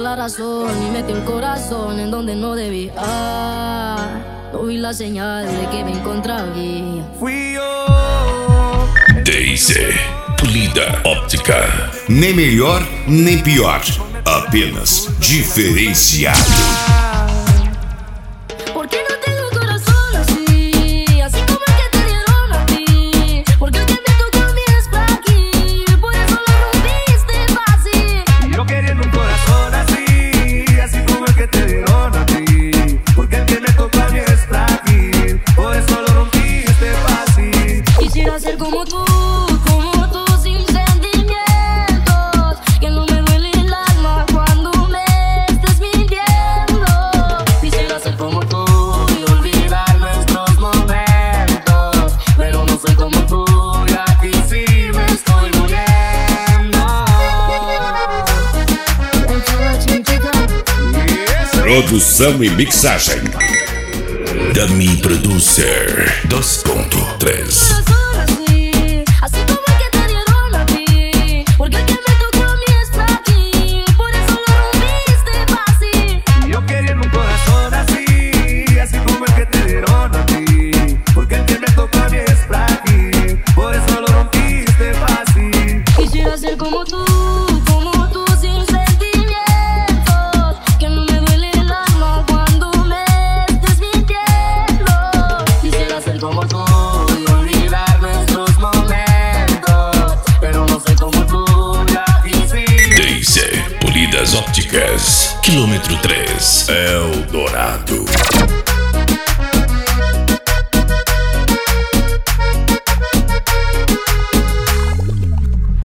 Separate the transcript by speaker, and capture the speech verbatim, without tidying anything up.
Speaker 1: la razón y metí el corazón en donde no debía. No vi la señal de que me encontraba.
Speaker 2: Fui eu.
Speaker 3: Daisy, polida óptica.
Speaker 4: Nem melhor, nem pior. Apenas diferenciado.
Speaker 1: ¿Por qué no tengo corazón así? Así como el que te dieron a ti. Porque el que te tocó a mí es frágil. Por eso lo rompiste fácil.
Speaker 2: Yo queriendo un corazón así, así como el que te dieron a ti. Porque el que me tocó a mí es frágil. Por eso lo rompiste fácil.
Speaker 1: Quisiera ser como tú, como tú sin sentimientos. Que no me duele el alma cuando me estés mintiendo. Quisiera ser como tú y olvidar nuestros momentos. Pero no soy como tú y aquí sí me estoy muriendo.
Speaker 3: Produção e mixagem Dummy Producer dois ponto três.
Speaker 1: Corazón así, así como el que te dieron a ti. Porque el que me tocó a mí es frágil. Por eso lo rompiste fácil.
Speaker 2: Yo queriendo un corazón así, así como el que te dieron a ti. Porque el que me tocó a mí es frágil. Por eso lo rompiste fácil.
Speaker 1: Quisiera ser como tú, como tú sin sentimientos. Que no me duele el alma cuando me estés mintiendo. Quisiera ser como tú y olvidar nuestros momentos. Pero no soy como tú y aquí sí.
Speaker 3: Daisy, polidas ópticas, quilômetro três, Eldorado.